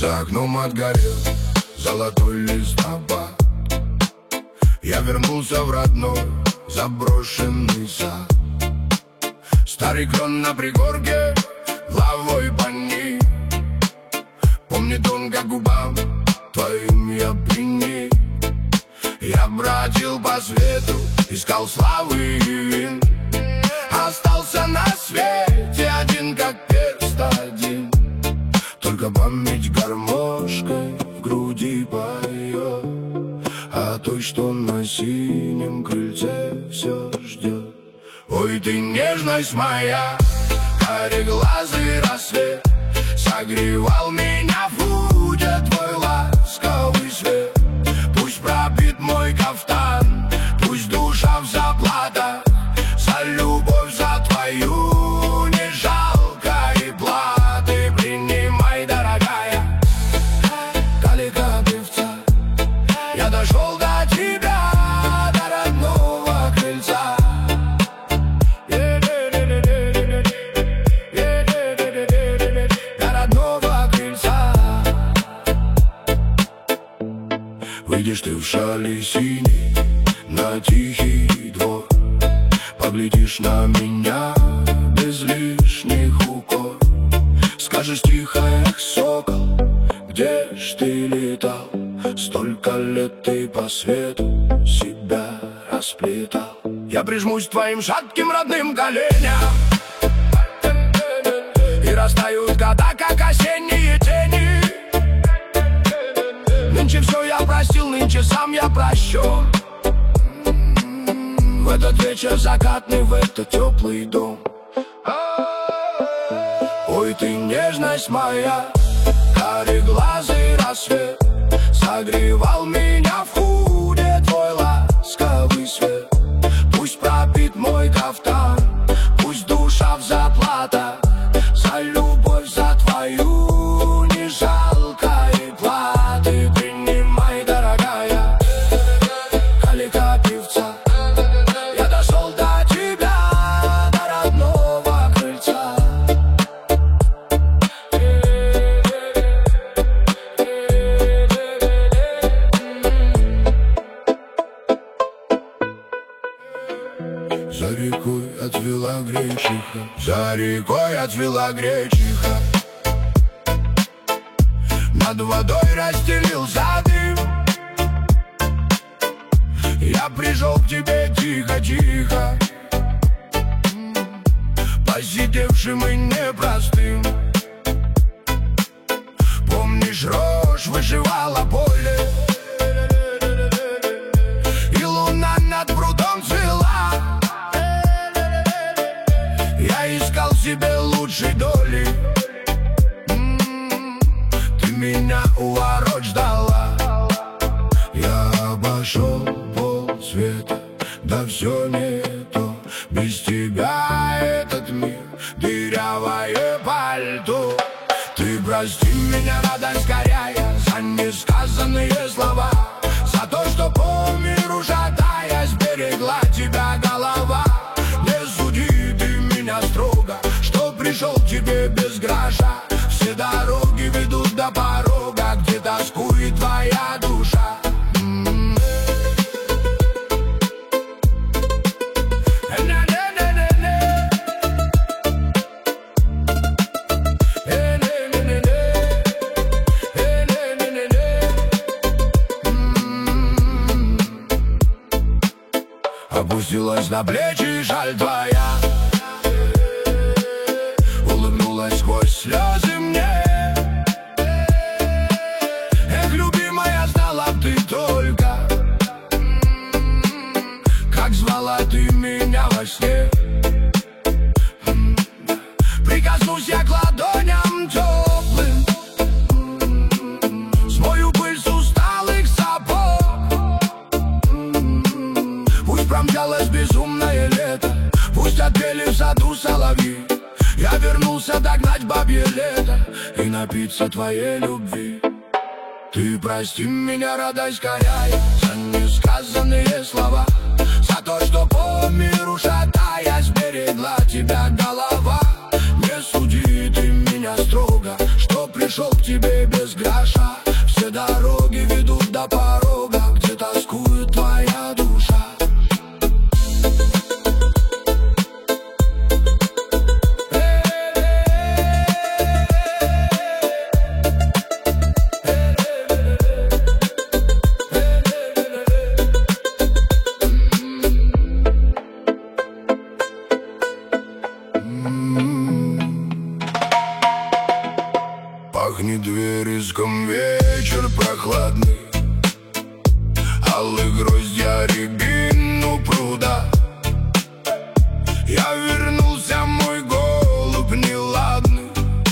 За окном отгорел золотой листопад. Я вернулся в родной заброшенный сад. Старый клен на пригорке главой поник. Помнит он, как губам твоим я приник. Я бродил по свету, искал славы и вин. Остался на свете один, как перст один. Только память гармошкой в груди поет о той, что на синем крыльце все ждет. Ой, ты нежность моя, кореглазый рассвет, согревал меня в уте твой ласковый свет. Пусть пробит мой кафтан, пусть душа в заплатах, за любовь, за твою не жалко и платы. Принимай, дорогая, калека певца. Я дошел до тебя, до родного крыльца. До родного крыльца. Выйдешь ты в шали синий на тихий двор, поглядишь на меня без лишних укор. Скажешь тихо: эх, сокол, где ж ты летал? Столько лет ты по свету себя расплетал. Я прижмусь к твоим шатким родным коленям, и растают года, как осенние тени. Нынче все я простил, нынче сам я прощен. В этот вечер закатный, в этот теплый дом. Ой, ты нежность моя, кореглазый рассвет, согревал меня в уте твой ласковый свет. Пусть пропит мой кафтан, пусть душа в заплатах, за любовь, за твою не жалко и платы. Принимай, дорогая, калека певца. Я дошел до тебя, до родного крыльца. За рекой отвела гречиха, за рекой отвела гречиха. Над водой расстелился дым. Я пришел к тебе тихо-тихо, посидевшим и непростым. Помнишь, рожь вышивала поле, и луна над прудом цвела. Я искал себе лучшей доли, ты меня у ворот ждала. Я обошел полсвета, да все не то. Без тебя этот мир дырявое пальто. Ты прости меня, радость скорее, за несказанные слова, за то, что по миру шатаясь берегла тебя голова. Не суди ты меня строго, что пришел к тебе без гроша. Все дороги ведут до порога, где тоскует твоя душа. Опустилась на плечи шаль твоя, улыбнулась сквозь слезы мне. Эх, любимая, знала б ты только, как звала ты меня во сне. Прикоснусь я к ладоням теплым, смою пыль с усталых сапог. Пусть промчалось безумное лето, пусть отпели в саду соловьи. Я вернулся догнать бабье лето и напиться твоей любви. Ты прости меня, радость скорее, за несказанные слова, за то, что по миру шатаясь берегла тебя голова. Не суди ты меня строго, что пришел пришел к тебе без гроша. Все дороги ведут до порога, где тоскует твоя душа. Пахнет вереском вечер прохладный, алые гроздья рябин у пруда. Я вернулся, мой голубь неладный,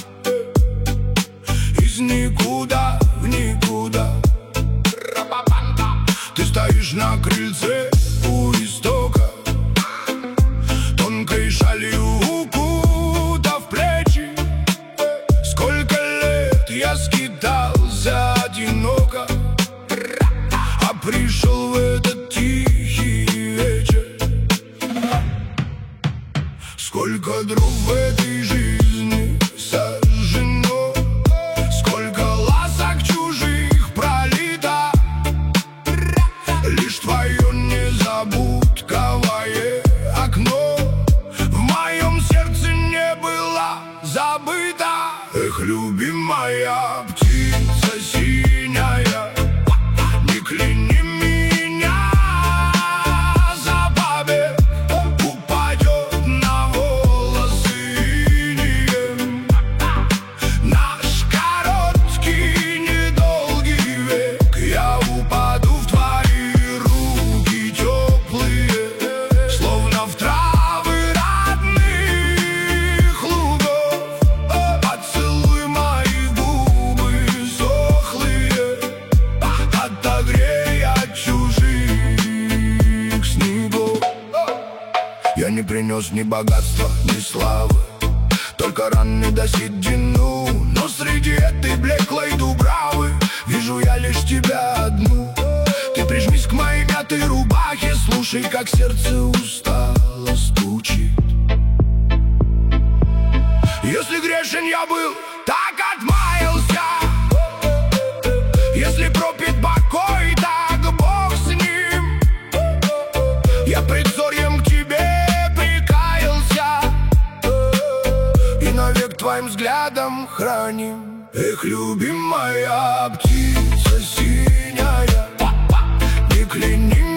из никуда в никуда. Ты стоишь на крыльце у истока, тонкой шалью укутав плечи. Сколько лет я скитался одиноко, а пришел в этот тихий вечер. Сколько дров в этой жизни сожжено, сколько ласок чужих пролито. Лишь твое незабудковое окно в моем сердце не было забыто. Эх, любимая птица синяя, не кляни меня за побег. Упадет на волосы инеем наш короткий недолгий век. Я упаду в твои руки теплые, словно в травы родных лугов. Поцелуй мои губы сохлые, отогрей от чужих снегов. Я не принес ни богатства, ни славы, только раны до седину. Но среди этой блеклой дубравы вижу я лишь тебя одну. Ты прижмись к моей мятой рубахе, слушай, как сердце устало стучит. Если грешен я был, так отмаялся. Если пропит покой, так Бог с ним. Я предзорьем к тебе прикаялся и навек твоим взглядом храним. Эх, любимая птица синяя, не кляни